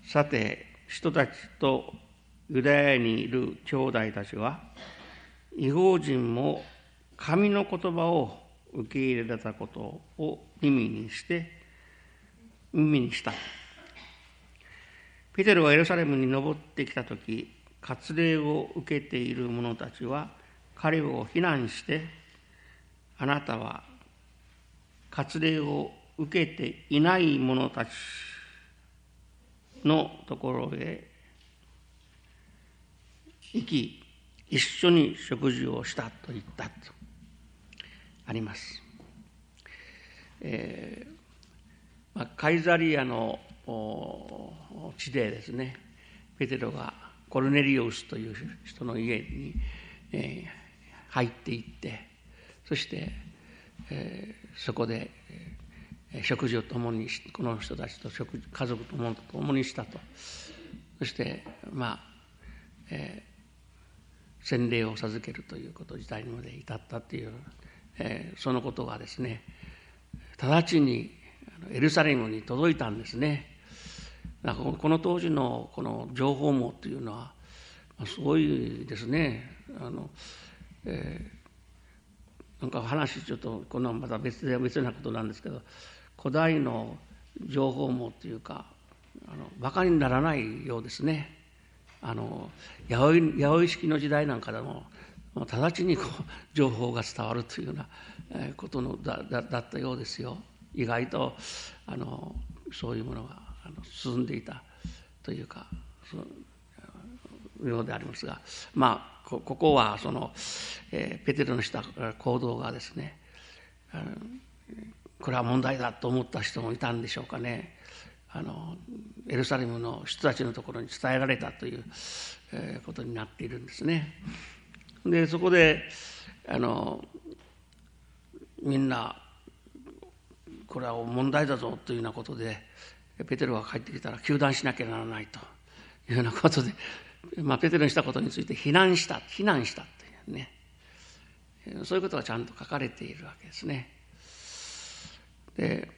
さて、人たちとユダヤにいる兄弟たちは、異邦人も神の言葉を受け入れられたことを耳にした。ペテロがエルサレムに登ってきたとき、割礼を受けている者たちは彼を非難して、あなたは割礼を受けていない者たちのところへ行き、一緒に食事をしたと言ったとあります。カイザリアの地でですね、ペテロがコルネリオスという人の家に入っていって、そしてそこで食事を共にし、この人たちと家族とも共にしたと。そして洗礼を授けるということ自体にまで至ったという、そのことがですね、直ちにエルサレムに届いたんですね。この当時のこの情報網というのはすごいですね。なんか話ちょっとこのまた別なことなんですけど、古代の情報網というかバカにならないようですね。弥生式の時代なんかでも直ちに情報が伝わるというようなことだったようですよ。意外とそういうものが進んでいたというか、ようでありますが、ここはペテロのした行動がですね、これは問題だと思った人もいたんでしょうかね。エルサレムの人たちのところに伝えられたということになっているんですね。でそこでみんなこれは問題だぞというようなことで、ペテロが帰ってきたら糾弾しなきゃならないというようなことで、ペテロにしたことについて非難したというね、そういうことがちゃんと書かれているわけですね。で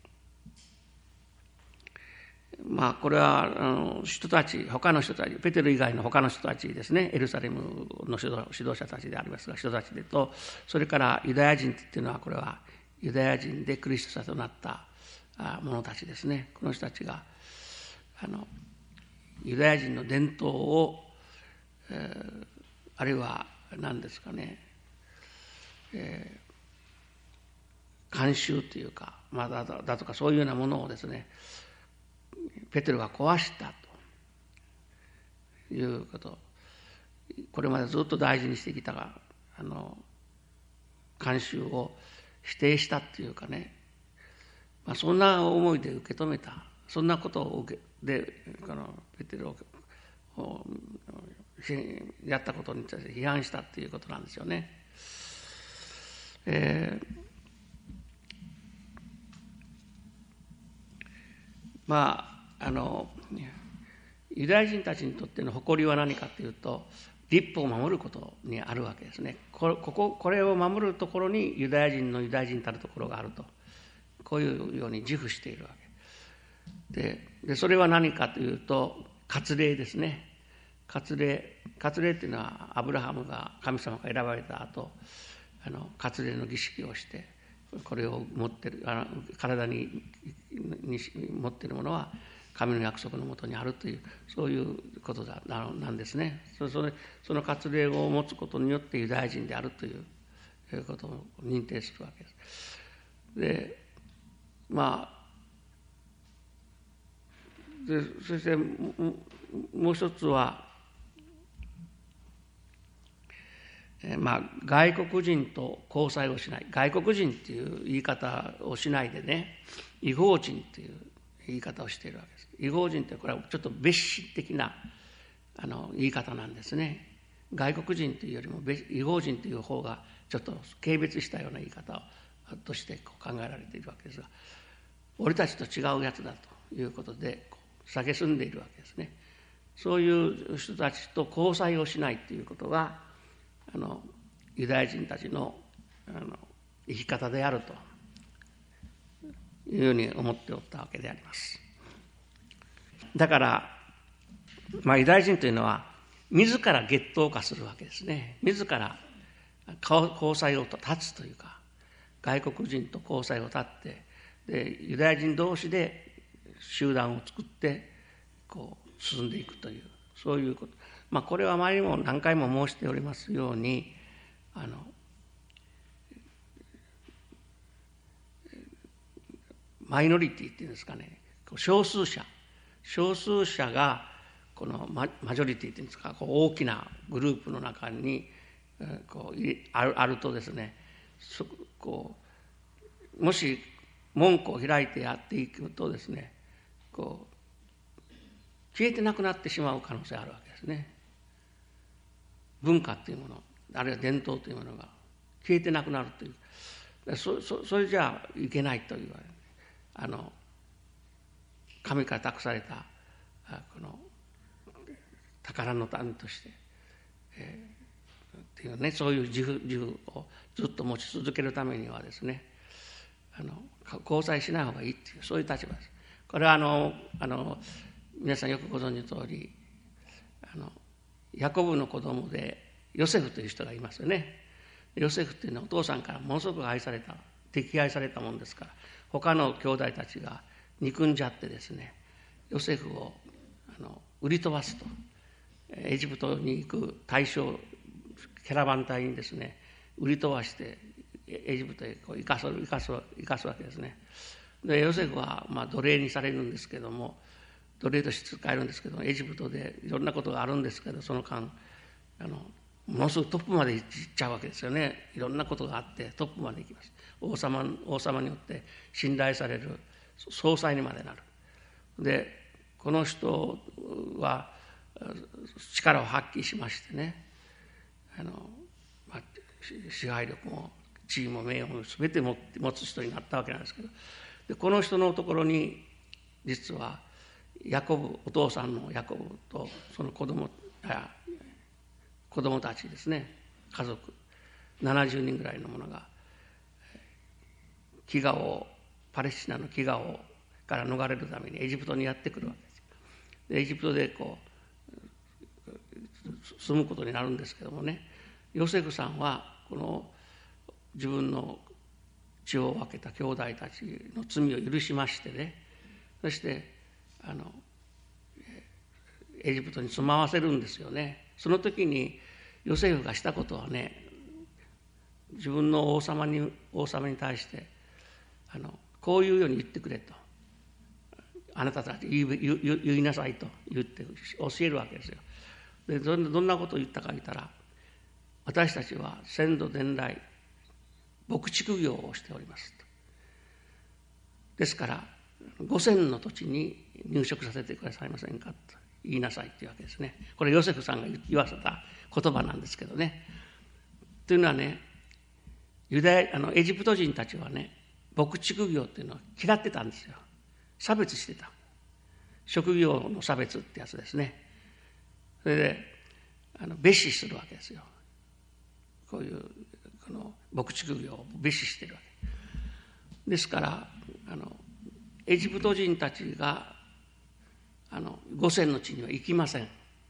これは人たち、他の人たち、ペテロ以外の他の人たちですね、エルサレムの指導者たちでありますが、人たちでと、それからユダヤ人っていうのは、これはユダヤ人でクリスト者となった者たちですね。この人たちがユダヤ人の伝統を、あるいは何ですかね、慣習というか、だとかそういうようなものをですね、ペテロが壊したということ、これまでずっと大事にしてきた慣習を否定したっていうかね、そんな思いで受け止めた、そんなことをでペテロをやったことに対して批判したっていうことなんですよね。ユダヤ人たちにとっての誇りは何かというと、律法を守ることにあるわけですね。これを守るところにユダヤ人たるところがあると、こういうように自負しているわけで、それは何かというと割礼ですね。割礼っていうのは、アブラハムが神様が選ばれた後、割礼の儀式をして、これを持ってる体に持っているものは神の約束のもとにあるという、そういうことなんですね。その割礼を持つことによってユダヤ人であるということを認定するわけです。でそしてもう一つは、外国人と交際をしない、外国人っていう言い方をしないでね、異邦人という言い方をしているわけです。異邦人ってこれはちょっと別紙的な言い方なんですね。外国人というよりも異邦人という方がちょっと軽蔑したような言い方として考えられているわけですが、俺たちと違うやつだということで蔑んでいるわけですね。そういう人たちと交際をしないということがユダヤ人たちの生き方であるというように思っておったわけであります。 だから、ユダヤ人というのは自ら月頭化するわけですね。自ら交際を断つというか、外国人と交際を断って、でユダヤ人同士で集団を作って進んでいくという、そういうこと。これは前にも何回も申しておりますように、マイノリティっていうんですかね、少数者がこのマジョリティっていうんですか、大きなグループの中にあるとですね、もし門戸を開いてやっていくとですね、消えてなくなってしまう可能性があるわけですね。文化というもの、あるいは伝統というものが消えてなくなるという、それじゃいけないという神から託されたこの宝の種として、っていうね、そういう自負をずっと持ち続けるためにはですね、交際しない方がいいっていう、そういう立場です。これは皆さんよくご存知の通り、ヤコブの子供でヨセフという人がいますよね。ヨセフっていうのはお父さんからものすごく溺愛されたもんですから、他の兄弟たちが憎んじゃってですね、ヨセフを売り飛ばすと、エジプトに行く大将キャラバン隊にですね売り飛ばしてエジプトへ生かすわけですね。でヨセフは奴隷にされるんですけども、奴隷として使えるんですけども、エジプトでいろんなことがあるんですけど、その間ものすごくトップまで行っちゃうわけですよね。いろんなことがあってトップまで行きます。王様によって信頼される総裁にまでなる。でこの人は力を発揮しましてね、支配力も地位も名誉も全て持つ人になったわけなんですけど、でこの人のところに実はお父さんのヤコブとその子供たちですね、家族70人ぐらいのものがパレスチナの飢餓王から逃れるためにエジプトにやってくるわけです。でエジプトで住むことになるんですけどもね、ヨセフさんはこの自分の血を分けた兄弟たちの罪を許しましてね、そしてエジプトに住まわせるんですよね。その時にヨセフがしたことはね、自分の王様に対してこういうように言ってくれと、あなたたち言いなさいと言って教えるわけですよ。でどんなことを言ったか言ったら、私たちは先祖伝来牧畜業をしておりますと。ですから5000の土地に入植させてくださいませんかと言いなさいというわけですね。これヨセフさんが言わせた言葉なんですけどね。というのはね、エジプト人たちはね、牧畜業っていうのは嫌ってたんですよ。差別してた。職業の差別ってやつですね。それで蔑視するわけですよ。こういう牧畜業を蔑視してるわけですから、エジプト人たちがゴセンの地には行きません。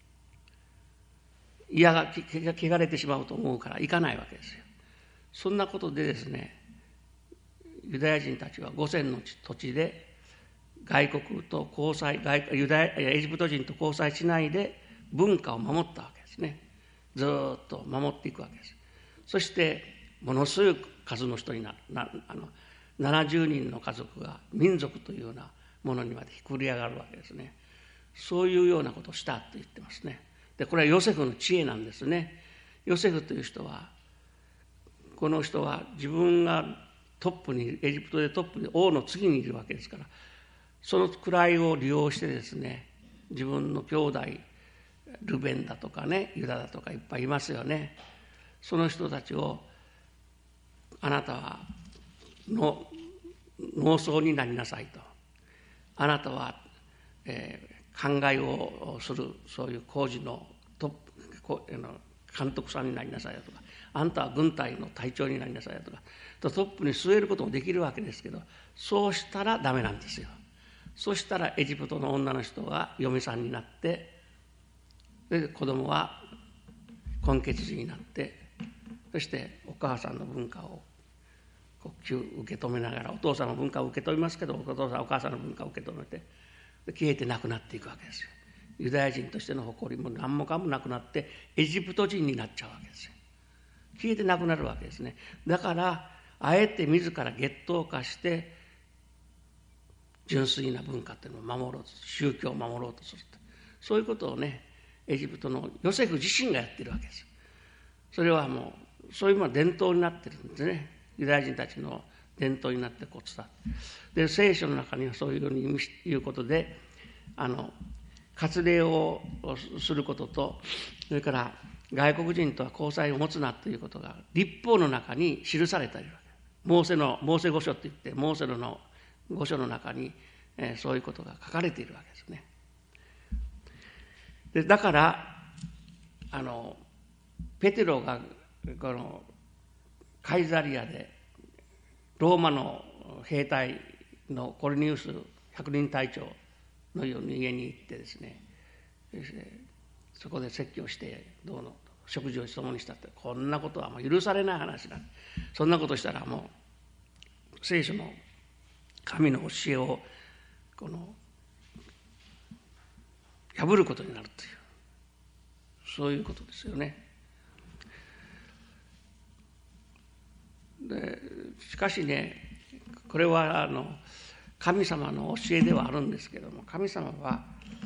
汚れてしまうと思うから行かないわけですよ。そんなことでですね、ユダヤ人たちはゴセンの土地で外国と交際、エジプト人と交際しないで文化を守ったわけですね。ずっと守っていくわけです。そしてものすごい数の人に70人の家族が民族というようなものにまでひくり上がるわけですね。そういうようなことをしたと言ってますね。でこれはヨセフの知恵なんですね。ヨセフという人は、この人は自分がエジプトでトップで王の次にいるわけですから、その位を利用してですね、自分の兄弟ルベンだとかね、ユダだとかいっぱいいますよね。その人たちを、あなたは農村になりなさいと、あなたは、灌漑をするそういう工事の監督さんになりなさいとか、あんたは軍隊の隊長になりなさいとか、トップに据えることもできるわけですけど、そうしたらダメなんですよ。 そしたらエジプトの女の人が嫁さんになって、で子供は混血児になって、そしてお母さんの文化を受け止めながら、お父さんの文化を受け止めますけど、お父さんお母さんの文化を受け止めて、消えてなくなっていくわけですよ。ユダヤ人としての誇りも何もかもなくなってエジプト人になっちゃうわけですよ。消えてなくなるわけですね。だからあえて自ら月頭化して純粋な文化っていうのを守ろうとする、宗教を守ろうとすると、そういうことをね、エジプトのヨセフ自身がやってるわけですよ。それはもうそういう伝統になってるんですね。ユダヤ人たちの伝統になってこう伝わって、で聖書の中にはそういうふうに言うことで、割礼をすることと、それから外国人とは交際を持つなということが律法の中に記されているわけ。モーセ五書といって、モーセの五書の中に、そういうことが書かれているわけですね。でだからペテロがこのカイザリアでローマの兵隊のコルニウス百人隊長の家に行ってですね、そこで説教してどうの食事を共にしたって、こんなことはもう許されない話だ。そんなことしたらもう聖書の神の教えを破ることになるという、そういうことですよね。でしかしね、これは神様の教えではあるんですけども、神様は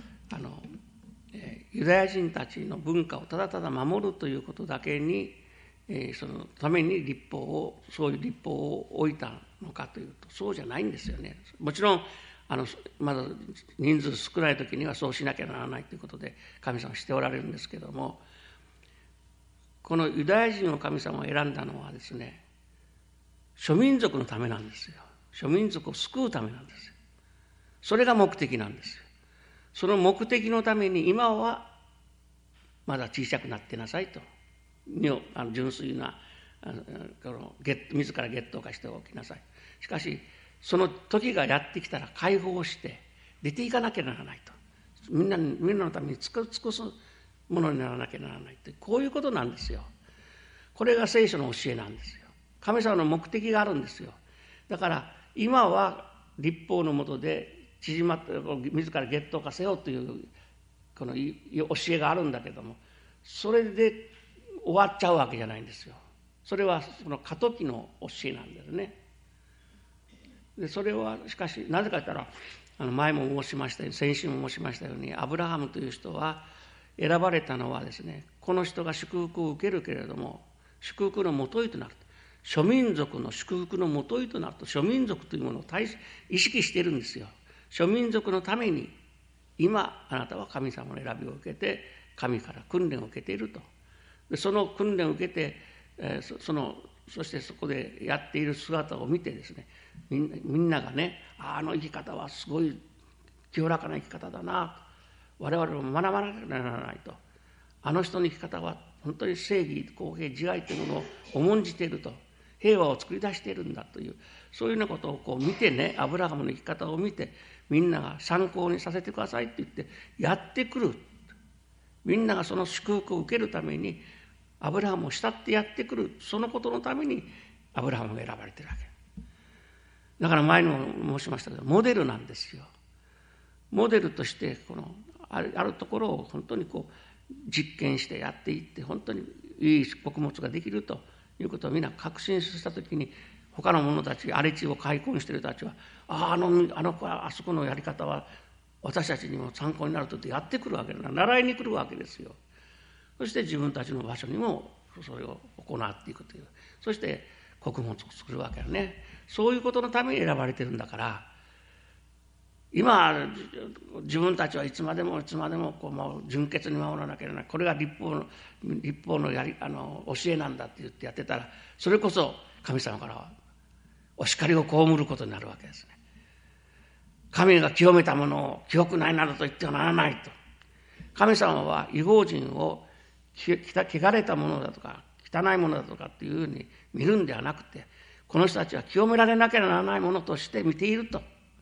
ユダヤ人たちの文化をただただ守るということだけに、そのためにそういう律法を置いたのかというと、そうじゃないんですよね。もちろんまだ人数少ない時にはそうしなきゃならないということで神様はしておられるんですけども、このユダヤ人を神様を選んだのはですね、諸民族のためなんですよ。諸民族を救うためなんですよ。それが目的なんですよ。その目的のために今はまだ小さくなってなさいと、純粋な自ら月頭化しておきなさい。しかしその時がやってきたら解放して出ていかなきゃならないと、みんなのために尽くすものにならなきゃならないと、こういうことなんですよ。これが聖書の教えなんですよ。神様の目的があるんですよ。だから今は律法の下で縮まって自ら月頭化せよというこの教えがあるんだけども、それで終わっちゃうわけじゃないんですよ。それはその過渡期の教えなんですね。でそれはしかしなぜかと言ったら、前も申しましたように、先週も申しましたように、アブラハムという人は選ばれたのはですね、この人が祝福を受けるけれども祝福のもといとなる、諸民族の祝福のもといとなると、諸民族というものを意識しているんですよ。諸民族のために今あなたは神様の選びを受けて神から訓練を受けていると。でその訓練を受けて、そしてそこでやっている姿を見てですね、みんながね、あの生き方はすごい清らかな生き方だな、我々も学ばなきゃならないと、あの人の生き方は本当に正義公平自愛というものを重んじていると、平和を作り出しているんだという、そういうようなことを見てね、アブラハムの生き方を見てみんなが参考にさせてくださいって言ってやってくる。みんながその祝福を受けるためにアブラハムを慕ってやってくる、そのことのためにアブラハムが選ばれているわけだから、前にも申しましたけどモデルなんですよ。モデルとしてあるところを本当に実験してやっていって、本当にいい穀物ができるということをみんな確信したときに、他の者たち、荒れ地を開墾している人たちは、あの子はあそこのやり方は私たちにも参考になるとってやってくるわけだな、習いに来るわけですよ。そして自分たちの場所にもそれを行っていくという、そして穀物を作るわけだね。そういうことのために選ばれてるんだから、今自分たちはいつまでももう純潔に守らなきゃならない、これが律法の教えなんだって言ってやってたら、それこそ神様からはお叱りを被ることになるわけですね。神が清めたものを清くないなどと言ってはならないと。神様は異邦人を汚れたものだとか汚いものだとかっていうふうに見るんではなくて、この人たちは清められなければならないものとして見ていると。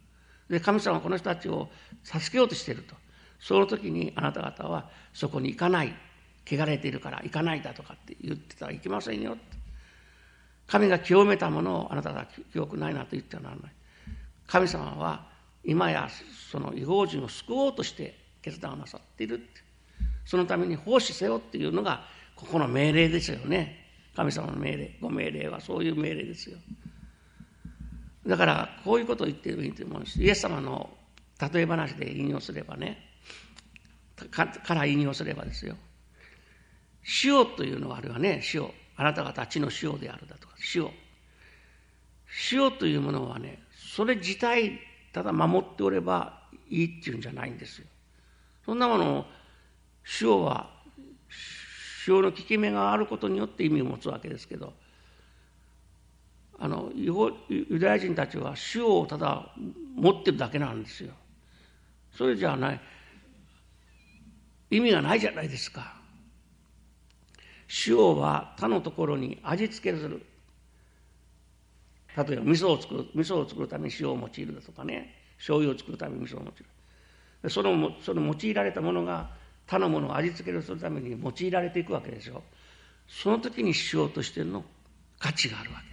で、神様はこの人たちを助けようとしていると。その時にあなた方はそこに行かない。汚れているから行かないだとかって言ってたらいけませんよ。神が清めたものをあなたが清くないなと言ってはならない。神様は今やその異邦人を救おうとして決断をなさっているって。そのために奉仕せよっていうのがここの命令ですよね。神様の命令、ご命令はそういう命令ですよ。だからこういうことを言っていると思うんです。イエス様の例え話で引用すればね、から引用すればですよ。塩というのはあれはね、塩。あなた方は地の塩であるだとか、塩。塩というものはね、それ自体ただ守っておればいいっていうんじゃないんですよ。そんなものを、塩は、塩の効き目があることによって意味を持つわけですけど、ユダヤ人たちは塩をただ持ってるだけなんですよ。それじゃない、意味がないじゃないですか。塩は他のところに味付けする。例えば味噌を作るために塩を用いるだとかね、醤油を作るために味噌を用いる。その用いられたものが他のものを味付けするために用いられていくわけでしょ。その時に塩としての価値があるわけです。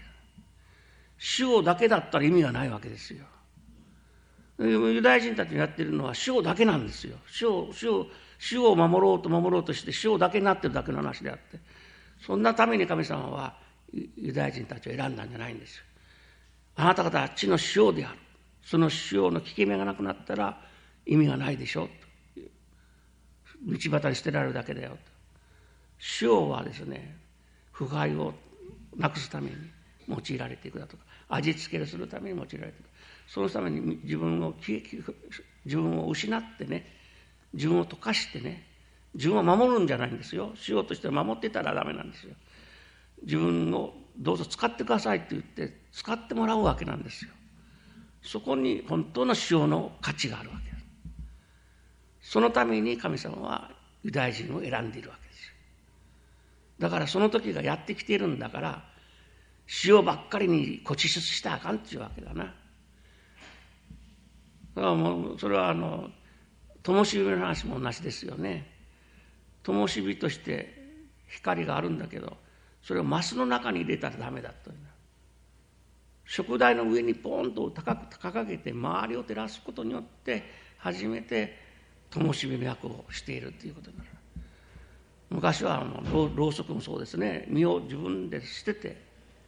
塩だけだったら意味がないわけですよ。ユダヤ人たちがやってるのは塩だけなんですよ。塩を守ろうとして塩だけになってるだけの話であって、そんなために神様はユダヤ人たちを選んだんじゃないんですよ。あなた方は地の塩である。その塩の効き目がなくなったら意味がないでしょ。道端に捨てられるだけだよと。塩はですね、腐敗をなくすために用いられていくだとか、味付けするために用いられていく。そのために自分を失ってね、自分を溶かしてね、自分を守るんじゃないんですよ。塩として守ってたらダメなんですよ。自分をどうぞ使ってくださいって言って使ってもらうわけなんですよ。そこに本当の塩の価値があるわけです。そのために神様はユダヤ人を選んでいるわけですよ。だからその時がやってきているんだから、塩ばっかりに固執したらあかんっていうわけだな。だからもうそれは灯火の話も同じですよね。灯火として光があるんだけど、それをマスの中に入れたらダメだと。食台の上にポンと高く掲げて周りを照らすことによって初めて灯火の役をしているということになる。昔はろうそくもそうですね。身を自分で捨てて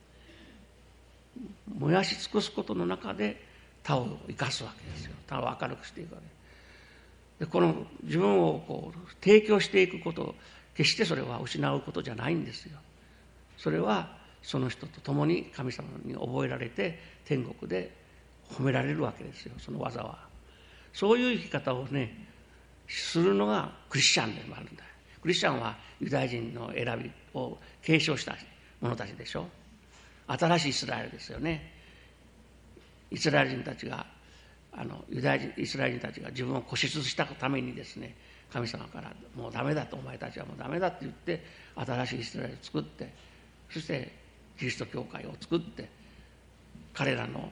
燃やし尽くすことの中で他を生かすわけですよ。他を明るくしていくわけで、この自分を提供していくこと、決してそれは失うことじゃないんですよ。それはその人と共に神様に覚えられて天国で褒められるわけですよ。その技は。そういう生き方をねするのがクリスチャンでもあるんだ。クリスチャンはユダヤ人の選びを継承した者たちでしょ。新しいイスラエルですよね。イスラエル人たちがイスラエル人たちが自分を固執したためにですね、神様からもうダメだと、お前たちはもうダメだって言って新しいイスラエルを作って、そしてキリスト教会を作って、彼らの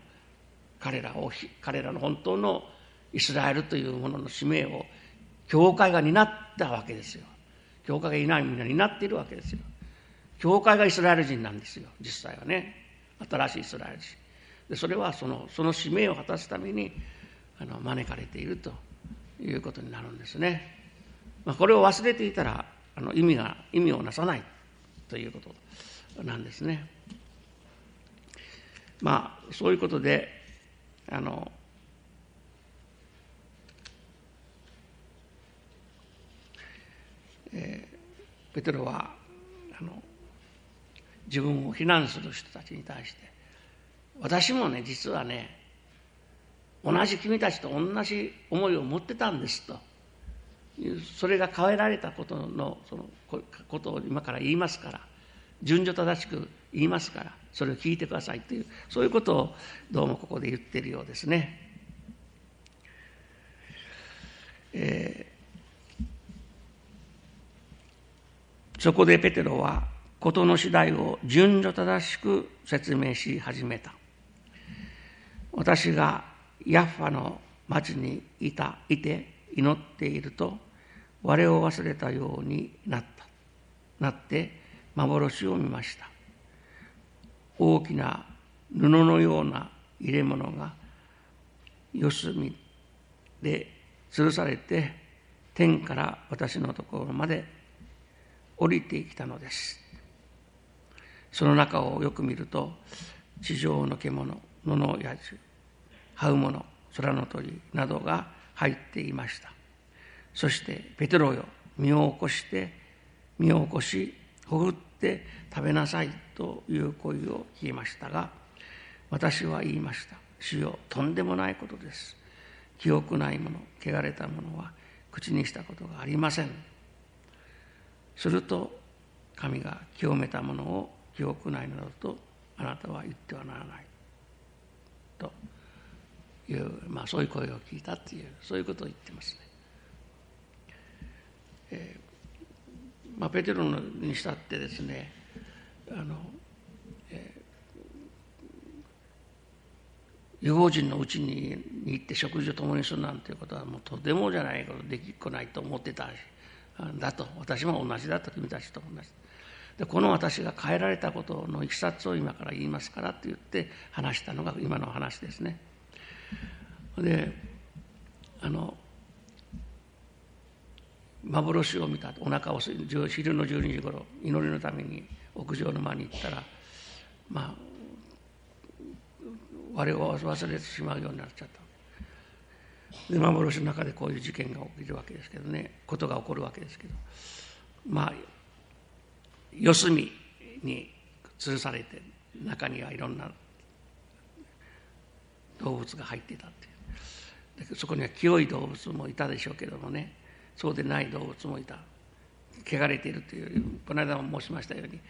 本当のイスラエルというものの使命を教会が担ったわけですよ。教会がいないみんな担っているわけですよ。教会がイスラエル人なんですよ、実際はね。新しいイスラエル人で、それはその使命を果たすために招かれているということになるんですね。これを忘れていたら意味をなさないということなんですね。そういうことでペテロは自分を非難する人たちに対して、私もね実はね同じ君たちと同じ思いを持ってたんですという、それが変えられたことのそのことを今から言いますから、順序正しく言いますからそれを聞いてくださいという、そういうことをどうもここで言っているようですね。そこでペテロは事の次第を順序正しく説明し始めた。私がヤッファの町にいて祈っていると、我を忘れたようになって幻を見ました。大きな布のような入れ物が四隅で吊るされて、天から私のところまで降りてきたのです。その中をよく見ると、地上の獣、野の野獣、這う者、空の鳥などが入っていました。そして、ペテロよ、身を起こし、ほふって食べなさいという声を聞きましたが、私は言いました。主よ、とんでもないことです。記憶ないもの、汚れたものは口にしたことがありません。すると、神が清めたものを記憶ないなどとあなたは言ってはならない。という、そういう声を聞いたっていう、そういうことを言ってますね。ペテロにしたってですね、違法人のうちに行って食事を共にするなんていうことはもうとてもじゃないことできっこないと思ってただと、私も同じだと、君たちと同じで、この私が変えられたことのいきさつを今から言いますからと言って話したのが今の話ですね。で、幻を見た。お腹を昼の12時ごろ、祈りのために屋上の間に行ったら、我を忘れてしまうようになっちゃったで、幻の中でこういう事件が起きるわけですけどね、ことが起こるわけですけど、四隅に吊るされて、中にはいろんな動物が入っていたっていう。でそこには清い動物もいたでしょうけどもね、そうでない動物もいた。汚れているという、この間も申しましたように、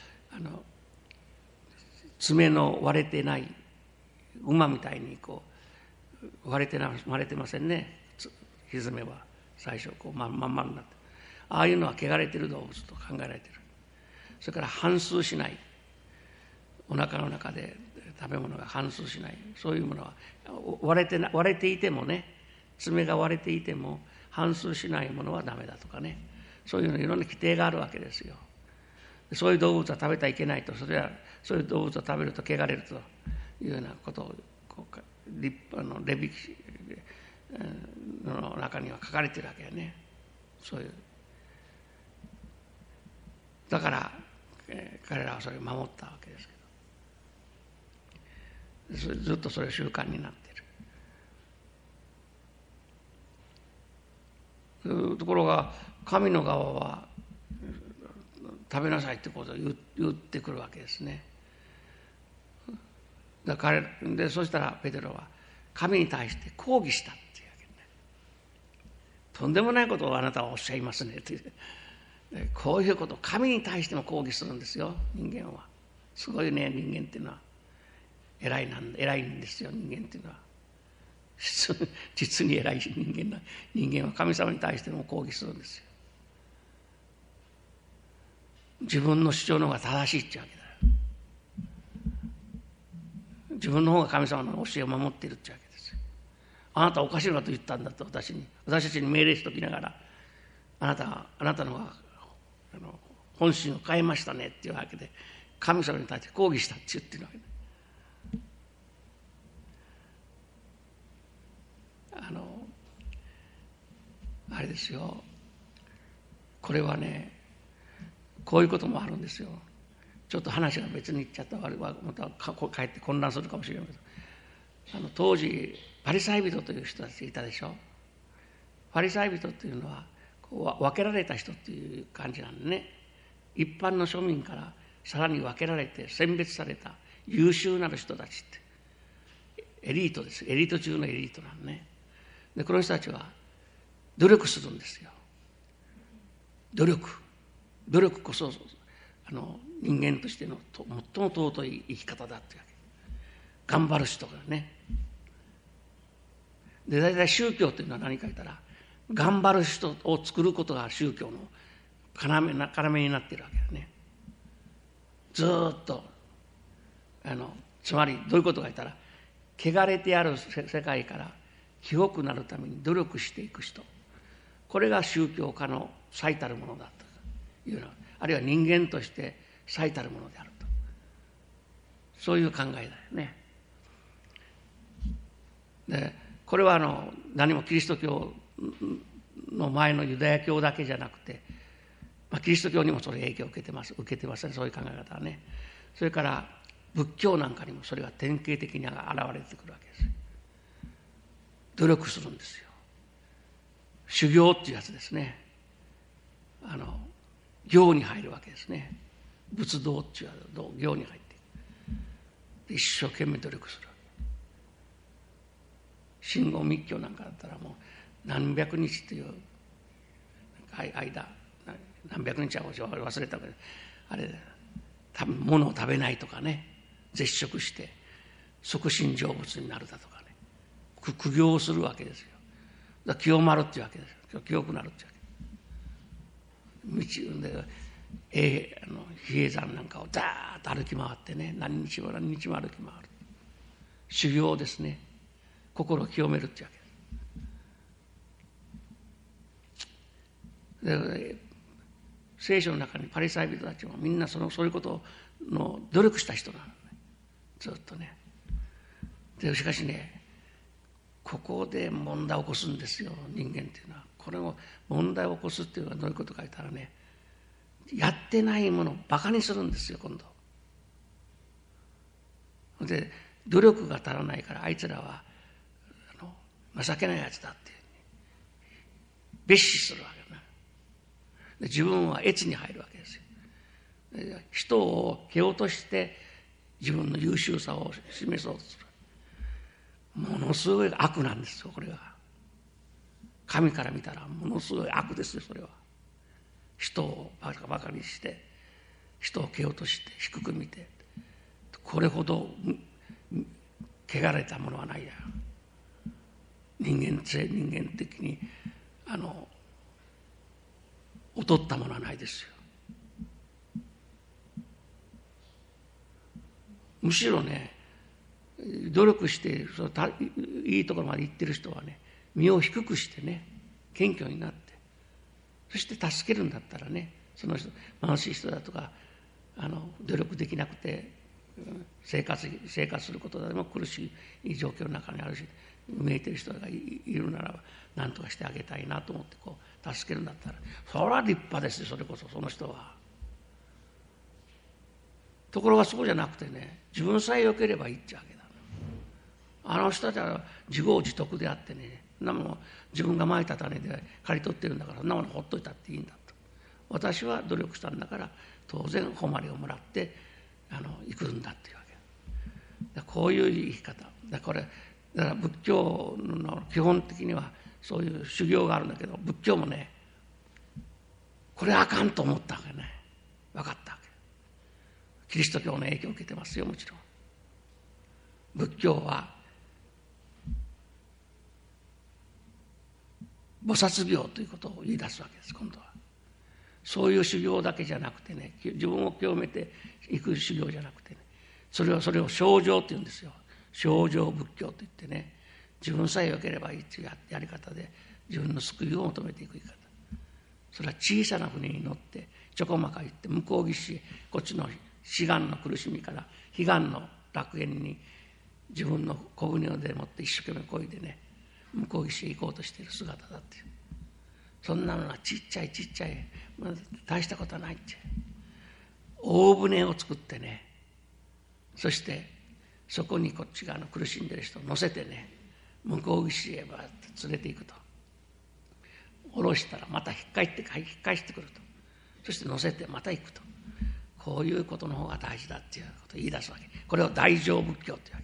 爪の割れてない馬みたいにこう割れてませんね、ひずめは最初こうまん丸になって、ああいうのは汚れている動物と考えられている。それから反芻しない、お腹の中で食べ物が反芻しない、そういうものは割れていてもね、爪が割れていても反芻しないものはダメだとかね、そういうのいろんな規定があるわけですよ。そういう動物は食べてはいけないと、それはそういう動物を食べると汚れるというようなことをレビ記の中には書かれているわけよね。そういうだから彼らはそれを守ったわけですけど、ずっとそれ習慣になっている。ところが神の側は食べなさいってことを言ってくるわけですね。そしたらペテロは神に対して抗議したっていうわけね。とんでもないことをあなたはおっしゃいますねって。こういうこと、神に対しても抗議するんですよ、人間は。すごいね、人間っていうのは。偉いんですよ、人間っていうのは。実に偉い人間は神様に対しても抗議するんですよ。自分の主張の方が正しいってわけだよ。自分の方が神様の教えを守っているってわけですよ。あなたはおかしいこと言ったんだと私たちに命令しておきながら、あなたのが本心を変えましたねっていうわけで、神様に対して抗議したって言ってるわけね。あれですよ、これはね、こういうこともあるんですよ。ちょっと話が別にいっちゃったらまた帰って混乱するかもしれないけど、当時パリサイ人という人たちいたでしょ。パリサイ人というのはこう分けられた人っていう感じなんでね、一般の庶民からさらに分けられて選別された優秀なる人たちって、エリートです。エリート中のエリートなんね。でこの人たちは努力するんですよ。努力こそ人間としての最も尊い生き方だっていうわけ。頑張る人がね。で大体宗教というのは何か言ったら、頑張る人を作ることが宗教の要になっているわけだね。ずっとつまりどういうことか言ったら、汚れてある世界から清くなるために努力していく人、これが宗教家の最たるものだというの、あるいは人間として最たるものであると、そういう考えだよね。でこれは何もキリスト教の前のユダヤ教だけじゃなくて、キリスト教にもそれ影響を受けてますね、そういう考え方はね。それから仏教なんかにもそれが典型的に現れてくるわけです。努力するんですよ。修行っていうやつですね。行に入るわけですね。仏道っていう行に入って一生懸命努力する。真言密教なんかだったらもう何百日という間、何百日は忘れたけど、あれ物を食べないとかね、絶食して即身成仏になるだとかね、苦行をするわけですよ。だから清まるっていうわけですよ。清くなるっていうわけ。道で比叡山なんかをダーッと歩き回ってね、何日も歩き回る。修行ですね。心を清めるっていうわけです。で聖書の中にパリサイ人たちもみんなそういうことの努力した人なのね、ずっとね。でしかしね、ここで問題を起こすんですよ、人間っていうのは。これを問題を起こすっていうのはどういうことか言ったらね、やってないものをバカにするんですよ、今度。で努力が足らないからあいつらは情けないやつだって蔑視するわけだ。で自分は越に入るわけですよ。で人を蹴落として自分の優秀さを示そうとする。ものすごい悪なんですよ、これが。神から見たらものすごい悪ですよ、それは。人をバカにして人を蹴落として低く見て、これほど汚れたものはないや。人間的に劣ったものはないですよ。むしろね、努力していいところまで行ってる人はね、身を低くしてね、謙虚になって、そして助けるんだったらね、その人貧しい人だとか努力できなくて生活することでも苦しい状況の中にあるし、見えてる人がいるならば何とかしてあげたいなと思って助けるんだったら、それは立派ですよ、それこそその人は。ところがそうじゃなくてね、自分さえ良ければいいってわけだ。あの人たちは自業自得であってね、そんなもの自分がまいた種で刈り取ってるんだから、そんなものほっといたっていいんだと。私は努力したんだから当然誉れをもらって行くんだっていうわけ。こういう言い方だから仏教の基本的にはそういう修行があるんだけど、仏教もね、これはあかんと思ったわけね。分かったわけ。キリスト教の影響を受けてますよ、もちろん。仏教は菩薩行ということを言い出すわけです、今度は。そういう修行だけじゃなくてね、自分を清めていく修行じゃなくてね、それを清浄というんですよ。清浄仏教といってね、自分さえ良ければいいというやり方で自分の救いを求めていく生き方。それは小さな船に乗ってちょこまか行って向こう岸へ、こっちの志願の苦しみから悲願の楽園に自分の小舟をでもって一生懸命漕いでね、向こう岸へ行こうとしている姿だっていう。そんなのはちっちゃい、大したことはないって。大船を作ってね、そしてそこにこっち側の苦しんでる人を乗せてね、向こう岸へバーッと連れていくと。下ろしたらまた引っ返してくると。そして乗せてまた行くと。こういうことの方が大事だっていうことを言い出すわけ。これを大乗仏教っていうわ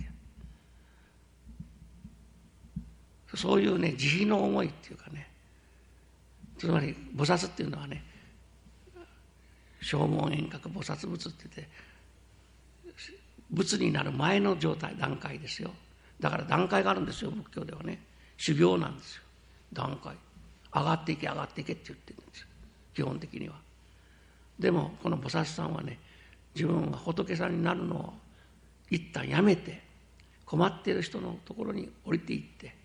け。そういうね、慈悲の思いっていうかね、つまり菩薩っていうのはね、正門遠隔菩薩仏って言って、仏になる前の段階ですよ。だから段階があるんですよ、仏教ではね。修行なんですよ、段階。上がっていけって言ってるんですよ、基本的には。でもこの菩薩さんはね、自分が仏さんになるのを一旦やめて、困っている人のところに降りていって、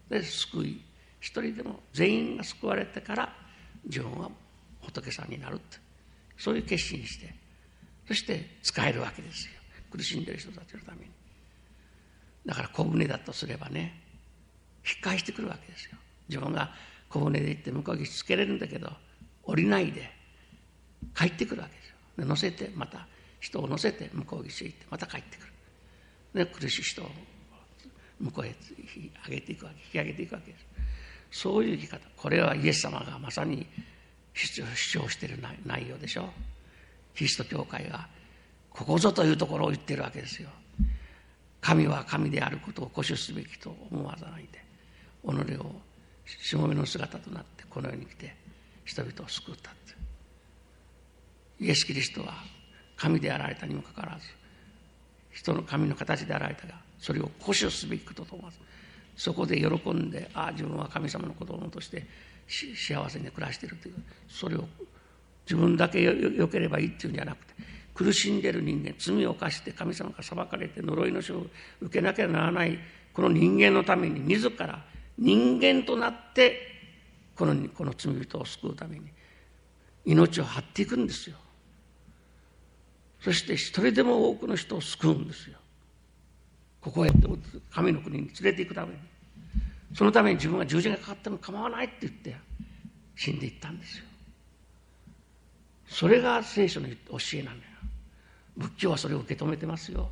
で救い、一人でも全員が救われてから自分は仏さんになるって、そういう決心して、そして使えるわけですよ、苦しんでる人たちのために。だから小舟だとすればね、引っ返してくるわけですよ。自分が小舟で行って向こう岸つけれるんだけど降りないで帰ってくるわけですよ。で乗せて、また人を乗せて向こう岸へ行ってまた帰ってくる。で苦しい人を向こうへ上げていくわけ、引き上げていくわけです。そういう生き方、これはイエス様がまさに主張している内容でしょう。キリスト教会がここぞというところを言っているわけですよ。神は神であることを固守すべきと思わないで、己をしもべの姿となってこの世に来て人々を救ったって。イエス・キリストは神であられたにもかかわらず、人の神の形であられたが、それを固守すべきことと思わず、そこで喜んで、自分は神様の子供として幸せに暮らしているという、それを自分だけ良ければいいっていうんじゃなくて、苦しんでいる人間、罪を犯して神様が裁かれて呪いの書を受けなければならないこの人間のために、自ら人間となってこの罪人を救うために命を張っていくんですよ。そして一人でも多くの人を救うんですよ。ここへ神の国に連れて行くために、そのために自分は十字架がかかっても構わないって言って死んでいったんですよ。それが聖書の教えなのよ。仏教はそれを受け止めてますよ。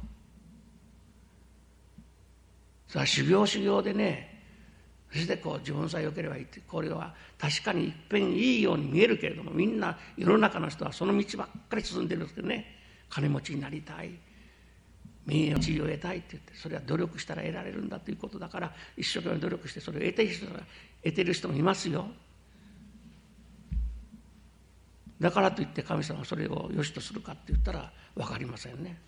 それは修行でね、そして自分さえ良ければいいって、これは確かに一遍いいように見えるけれども、みんな世の中の人はその道ばっかり進んでるんですけどね、金持ちになりたい、名誉地位を得たいって言って、それは努力したら得られるんだということだから、一生懸命努力してそれを得てる人もいますよ。だからといって神様はそれを良しとするかって言ったら分かりませんね。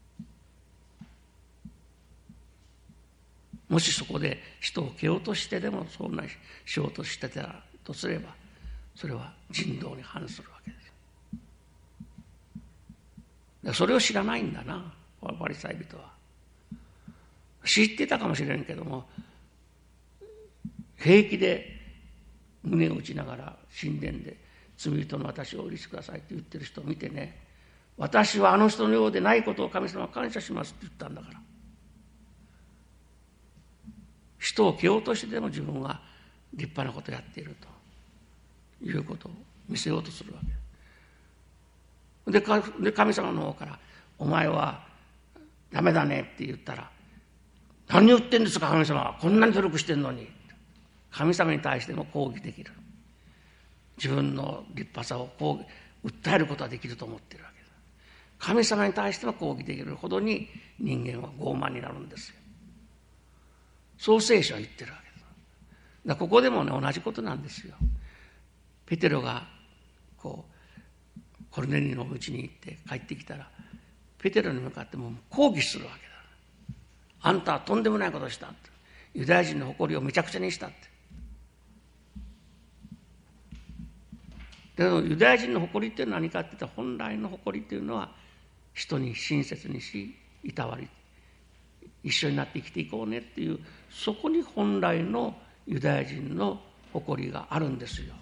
もしそこで人を蹴落としてでもそんなしようとしてたとすれば、それは人道に反するわけです。それを知らないんだな、パリサイ人は。知ってたかもしれんけども、平気で胸を打ちながら神殿で罪人の私をお許しくださいって言ってる人を見てね、私はあの人のようでないことを神様は感謝しますって言ったんだから。人を蹴落としてでも自分は立派なことをやっているということを見せようとするわけで、神様の方から「お前はダメだね」って言ったら「何を言ってんですか神様は、こんなに努力してんのに」神様に対しても抗議できる。自分の立派さを訴えることはできると思っているわけです。神様に対しても抗議できるほどに人間は傲慢になるんですよ。そう聖書は言ってるわけです。だからここでもね、同じことなんですよ。ペテロがコルネリのうちに行って帰ってきたら、ペテロに向かってもう抗議するわけだ。あんたはとんでもないことをしたって、ユダヤ人の誇りをめちゃくちゃにしたって。でもユダヤ人の誇りっていうのは何かって言ったら、本来の誇りっていうのは人に親切にし、いたわり、一緒になって生きていこうねっていう、そこに本来のユダヤ人の誇りがあるんですよ。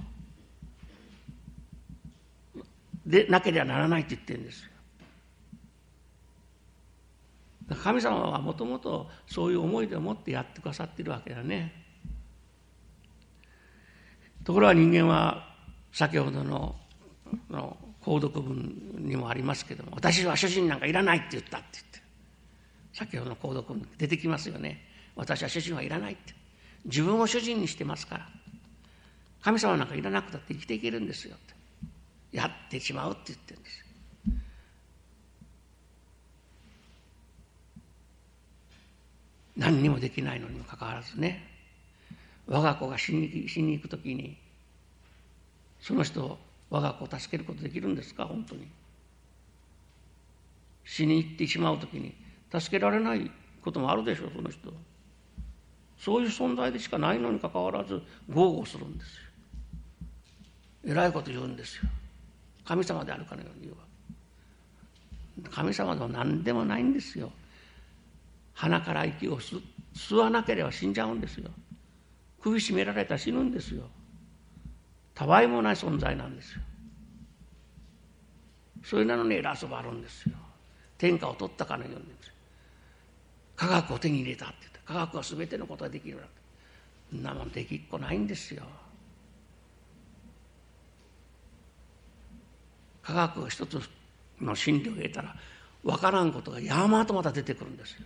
でなければならないって言ってるんですよ。神様はもともとそういう思いでもってやってくださっているわけだね。ところが人間は先ほどの購読文にもありますけども、私は主人なんかいらないって言ったって言って、先ほどの購読文に出てきますよね。私は主人はいらないって、自分を主人にしてますから、神様なんかいらなくたって生きていけるんですよってやってしまうって言ってるんですよ。何にもできないのにもかかわらずね、我が子が死に行くときに、その人を我が子を助けることできるんですか？本当に死に行ってしまうときに助けられないこともあるでしょう。その人、そういう存在でしかないのにかかわらず豪語するんですよ。えらいこと言うんですよ。神様であるかのように言うわ。神様でも何でもないんですよ。鼻から息を吸わなければ死んじゃうんですよ。 首絞められたら死ぬんですよ。たわいもない存在なんですよ。それなのに偉そうばるんですよ。天下を取ったかのようにですよ。科学を手に入れたって言って、科学は全てのことができるなんて、そんなもんできっこないんですよ。科学が一つの真理を得たら分からんことが山とまた出てくるんですよ。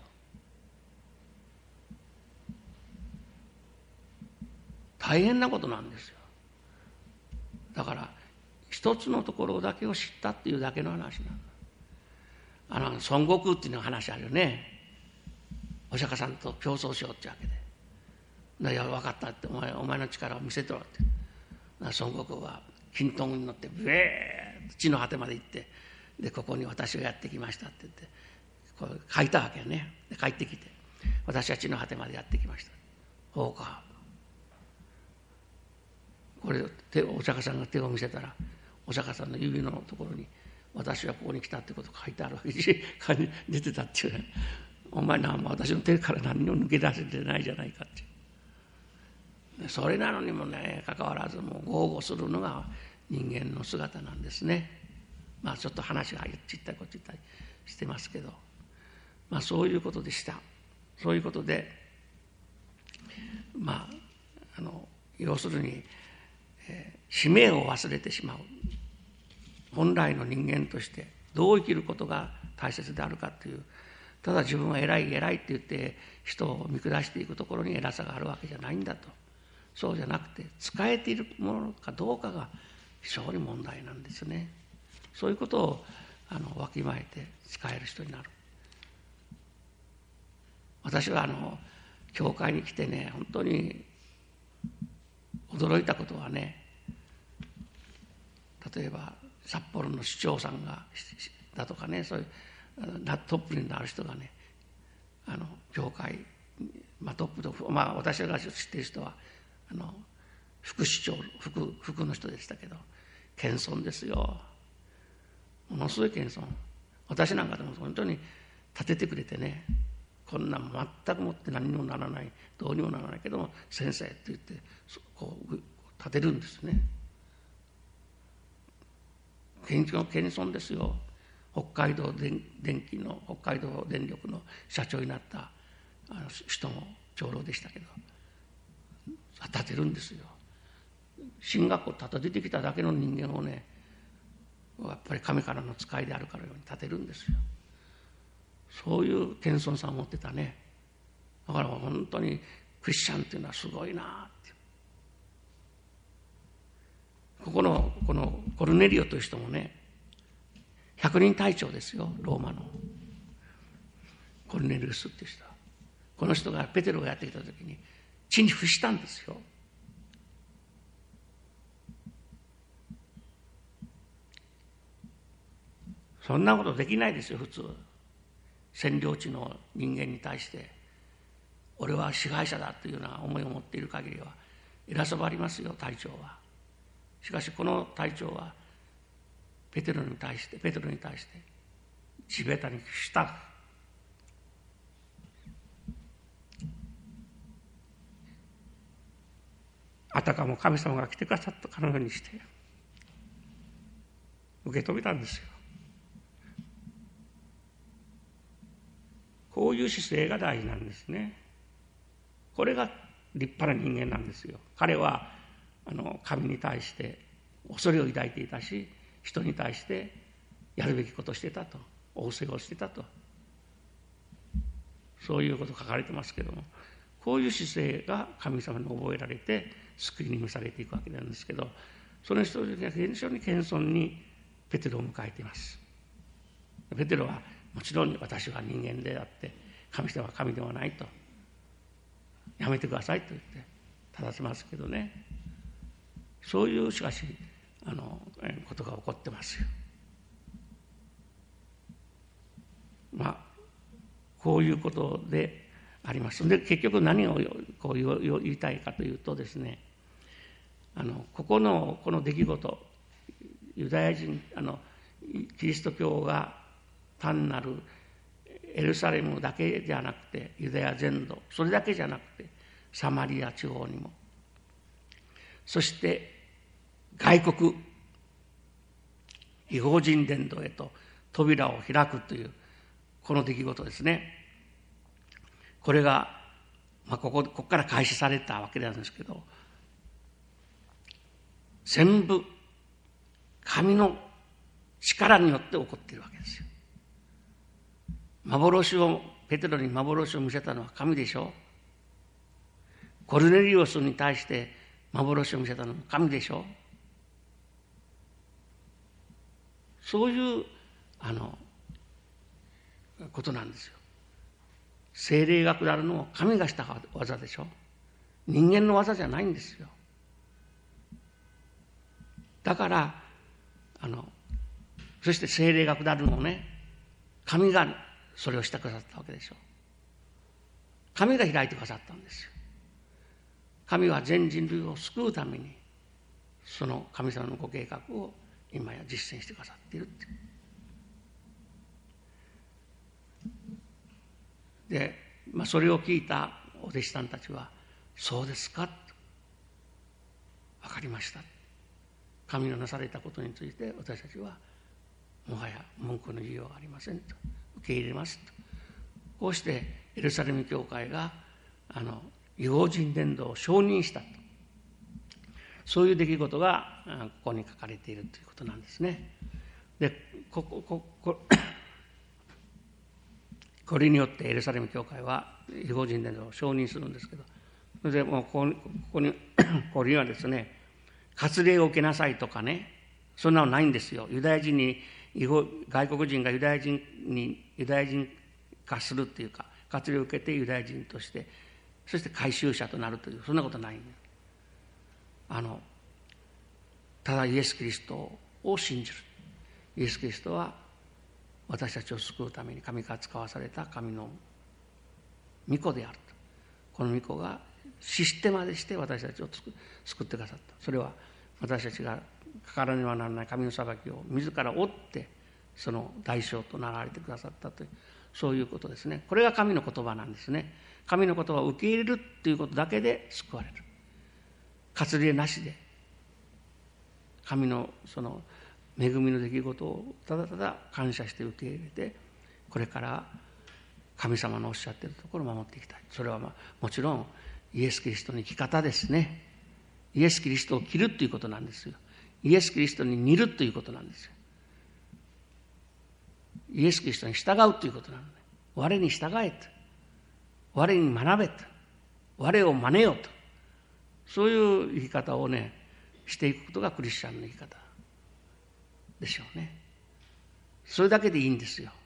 大変なことなんですよ。だから一つのところだけを知ったっていうだけの話なの。孫悟空っていうの話あるよね。お釈迦さんと競争しようってわけで。いや分かったって、お前の力を見せてろって。孫悟空は金遁に乗ってブエーッと地の果てまで行って、でここに私がやってきましたって言ってこう書いたわけよね。で帰ってきて、私は地の果てまでやってきました。そうか。これお釈迦さんが手を見せたら、お釈迦さんの指のところに私はここに来たってことが書いてあるわけで出てたっていうね。お前な、私の手から何を抜け出せてないじゃないかって。それなのにもね、かかわらずもう豪語するのが人間の姿なんですね。まあちょっと話がちったりこっち行ったりしてますけど、まあそういうことでした。そういうことで、まあ要するに、使命を忘れてしまう。本来の人間としてどう生きることが大切であるかという、ただ自分は偉い偉いって言って人を見下していくところに偉さがあるわけじゃないんだと。そうじゃなくて、使えているものかどうかが非常に問題なんですね。そういうことをわきまえて使える人になる。私は教会に来てね、本当に驚いたことはね、例えば札幌の市長さんがだとかね、そういうトップになる人がね、教会、トップと、私が知っている人は副市長、副の人でしたけど、謙遜ですよ。ものすごい謙遜。私なんかでも本当に立ててくれてね、こんなん全くもって何にもならない、どうにもならないけども先生って言ってこう立てるんですね。謙遜ですよ。北海道電力の社長になった人も長老でしたけど、立てるんですよ。進学校ただ出てきただけの人間をね、やっぱり神からの使いであるからように立てるんですよ。そういう謙遜さを持ってたね。だから本当にクリスチャンっていうのはすごいなって。このコルネリオという人もね、100人隊長ですよ、ローマのコルネリウスっていう人。この人がペテロがやってきた時に地に伏したんですよ。そんなことできないですよ、普通。占領地の人間に対して俺は支配者だというような思いを持っている限りは偉さばありますよ、隊長は。しかしこの隊長はペテロに対して地べたに伏した。あたかも神様が来てくださったかのようにして受け止めたんですよ。こういう姿勢が大事なんですね。これが立派な人間なんですよ。彼は神に対して恐れを抱いていたし、人に対してやるべきことをしてたと、仰せをしてたと、そういうこと書かれてますけども、こういう姿勢が神様に覚えられて救いに召されていくわけなんですけど、その人が非常に謙遜にペテロを迎えています。ペテロはもちろん私は人間であって神様は神ではないと、やめてくださいと言って正せますけどね、そういうしかしことが起こってますよ。こういうことであります。で結局何をこう言いたいかというとですね、この出来事、ユダヤ人キリスト教が単なるエルサレムだけじゃなくてユダヤ全土、それだけじゃなくてサマリア地方にもそして外国異邦人伝道へと扉を開くというこの出来事ですね。これが、ここから開始されたわけなんですけど、全部神の力によって起こっているわけですよ。ペテロに幻を見せたのは神でしょう。コルネリオスに対して幻を見せたのも神でしょう。そういうことなんですよ。聖霊が下るのも神がした技でしょ。人間の技じゃないんですよ。だからそして聖霊が下るのもね、神がそれをしてくださったわけでしょう。神が開いてくださったんですよ。神は全人類を救うためにその神様のご計画を今や実践してくださっているって。で、それを聞いたお弟子さんたちは「そうですか」と「分かりました」神のなされたことについて私たちはもはや文句の言いようがありませんと、受け入れますと。こうしてエルサレム教会が異邦人伝道を承認したと、そういう出来事がここに書かれているということなんですね。でこれによってエルサレム教会は異邦人伝道を承認するんですけど、それでもうここにはですね、割礼を受けなさいとかね、そんなのないんですよ。ユダヤ人に外国人がユダヤ人化するっていうか、割礼を受けてユダヤ人として、そして改宗者となるという、そんなことない。ただイエス・キリストを信じる。イエス・キリストは私たちを救うために神から使わされた神の御子であると。この御子がシステマでして私たちを救ってくださった。それは私たちがかからねばならない神の裁きを自ら負ってその代償となられてくださったという、そういうことですね。これが神の言葉なんですね。神の言葉を受け入れるということだけで救われる。割礼なしで神のその恵みの出来事をただただ感謝して受け入れて、これから神様のおっしゃっているところを守っていきたい。それはもちろんイエス・キリストの生き方ですね。イエス・キリストを着るということなんですよ。イエス・キリストに似るということなんですよ。イエス・キリストに従うということなのね。我に従えと、我に学べと、我を真似よと、そういう生き方をねしていくことがクリスチャンの生き方でしょうね。それだけでいいんですよ。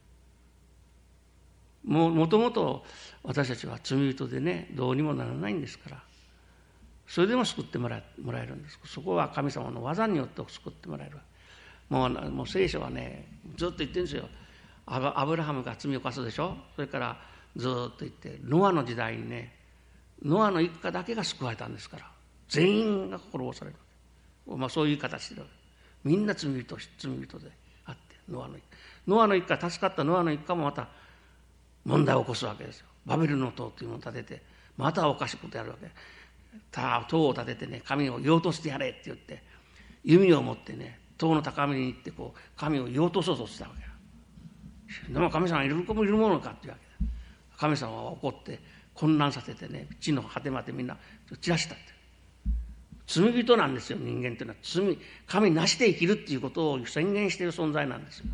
もともと私たちは罪人でね、どうにもならないんですから、それでも救ってもらえるんです。そこは神様の技によって救ってもらえる。もう聖書はねずっと言ってるんですよ。アブラハムが罪を犯すでしょ。それからずっと言ってノアの時代にね、ノアの一家だけが救われたんですから、全員が滅ぼされる。そういう形でみんな罪人であって、ノアの一家、助かったノアの一家もまた問題を起こすわけですよ。バベルの塔というのを建ててまたおかしいことやるわけ。塔を建ててね、神を射落としてやれって言って弓を持ってね、塔の高みに行って神を射落とそうとしたわけだ。でも神様いるものかっていうわけだ。神様は怒って混乱させてね、地の果てまでみんな散らしたって。罪人なんですよ。人間というのは神なしで生きるっていうことを宣言している存在なんですよ。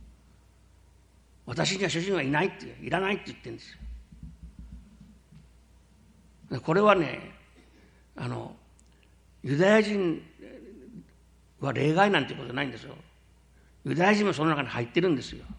私には主人はいないっていらないって言ってるんですよ。これはね、ユダヤ人は例外なんていうことじゃないんですよ。ユダヤ人もその中に入ってるんですよ。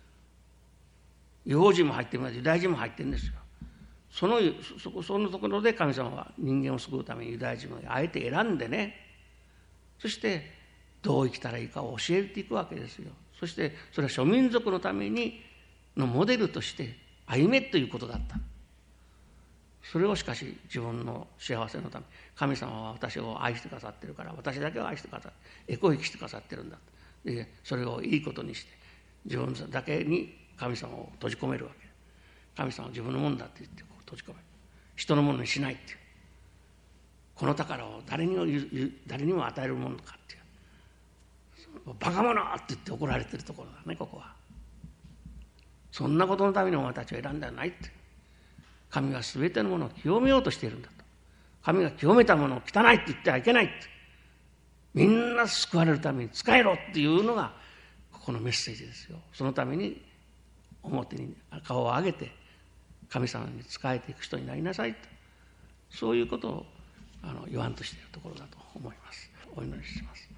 異邦人も入ってるんです。ユダヤ人も入ってるんですよ。そのところで神様は人間を救うためにユダヤ人をあえて選んでね、そしてどう生きたらいいかを教えていくわけですよ。そしてそれは諸民族のためにのモデルとして歩めということだった。それをしかし自分の幸せのため、神様は私を愛してくださってるから、私だけを愛してくださって、エコ引きしてくださってるんだ。でそれをいいことにして自分だけに神様を閉じ込めるわけ。神様は自分のものだって言って閉じ込める。人のものにしないっていう。 この宝を誰にも与えるものかっていう、バカ者って言って怒られてるところだね、ここは。そんなことのためにお前たちを選んではないって。神は全てのものを清めようとしているんだと。神が清めたものを汚いって言ってはいけないって。みんな救われるために仕えろっていうのがここのメッセージですよ。そのために表に顔を上げて神様に仕えていく人になりなさいと、そういうことを言わんとしているところだと思います。お祈りします。